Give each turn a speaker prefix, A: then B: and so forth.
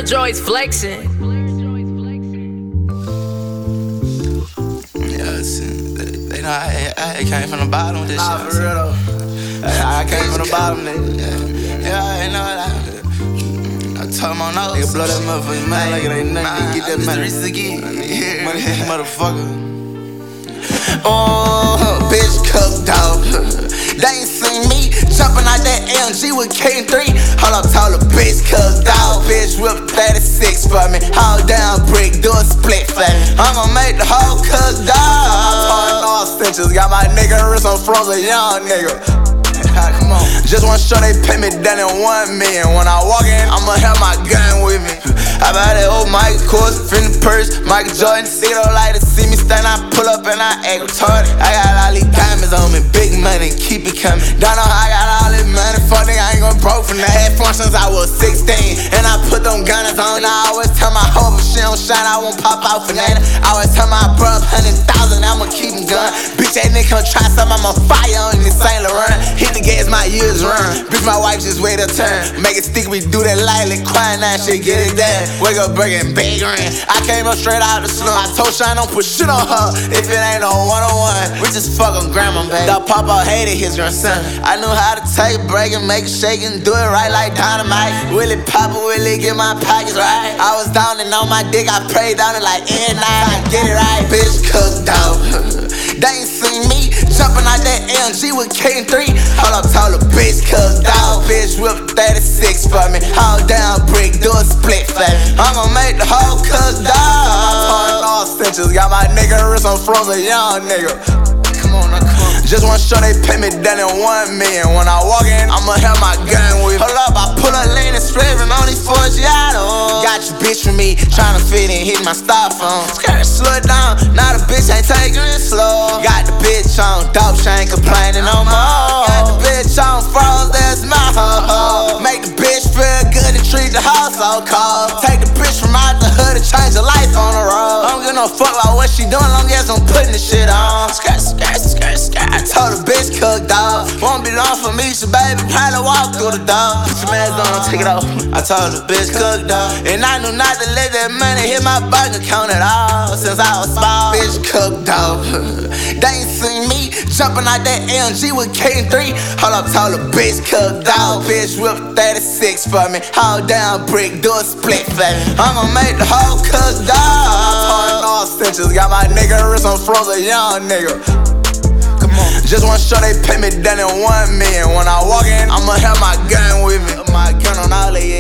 A: Joy's flexing.
B: Yeah, they know I came from the bottom with this shit.
C: For real though. I came from the bottom, nigga.
B: Yeah, I know that. I told him on those.
C: Nigga, blow that motherfucking man like it ain't nothing. Get that money.
B: Money,
C: Motherfucker.
B: oh, bitch cooked dog. They ain't seen me jumping out that AMG with K3. Hold up, told a bitch cooked dog. Bitch whip 36 for me. Hold down brick, do a split for me. I'm gon' make the whole cooked dog.
C: I'm all stitches. Got my nigga wrist on frozen, young nigga. Come on.
B: Just wanna show they pay me down in 1 million. When I walk in, I'ma have my gun with me. I buy that old Michael Kors, finna purse, Michael Jordan. They don't like to see me stand, I pull up and I act retarded. I got all these diamonds on me, big money, keep it coming. Don't know how I got all this money, fuck nigga, I ain't gon' broke from the head functions. I was 16, and I put them gunners on. I always tell my hoe if she don't shine, I won't pop out for nothing. I always tell my bro 100,000, I'ma keep him gun. Bitch, that nigga come try something, I'm on fire on this Saint Laurent. Hit the gas, my years run. Bitch, my wife just wait her turn. Make it stick, we do that lightly, quiet now, shit, get it done. Wake up, breaking big ring. I came up straight out the slum. I told Shine don't put shit on her if it ain't no one-on-one. We just fuck on grandma, baby. Dog Papa hated his grandson. I knew how to take a break and make it shake and do it right like dynamite. Willie Papa, Willie get my pockets right. I was down and on my dick, I prayed down it like every night. I get it right, bitch cooked dog. They ain't seen me jumping out that AMG with K3. Hold up, told a bitch cooked dog. Bitch whip 36 for me. Hold down brick, do a split for me. I'm gon' make the whole cooked dog.
C: I'm all stitches. Got my nigga wrist on frozen, young nigga.
B: Come on, now come on.
C: Just wanna show they pay me down in 1 million. When I walk in, I'ma have my gun with me.
B: Hold up, I pull up lean and swerving on these Forgiatos. Got your bitch from me, tryna fit in, hit my styrofoam. Skirt, slow it down, now the bitch ain't taking it slow. Got the bitch on dope, she ain't complaining no more. Got the bitch on froze, that's my ho-ho. Make the bitch feel good and treat the house so cold. Take the bitch from out the hood and change her life on the road. I don't give no fuck about what she doing, long as I'm putting the shit on. Skirt, skirt, skirt, skirt. I told the bitch cook dog. Won't be long for me, so baby, probably walk through the door. Put your mask on, take it off. I told the bitch cook dog. And I knew not to let that money hit my bank account at all. Since I was small, bitch cook dog. They ain't seen me jumping out that AMG with K3. Hold up, told the bitch cook dog. Bitch whip 36 for me. Hold down brick, do a split for me. I'm gon' make the whole cook dog.
C: I'm all stitches. Got my nigga wrist on frozen, young nigga. Just wanna show they pay me down in 1 million. When I walk in, I'ma have my gun with me.
B: My gun on all of you.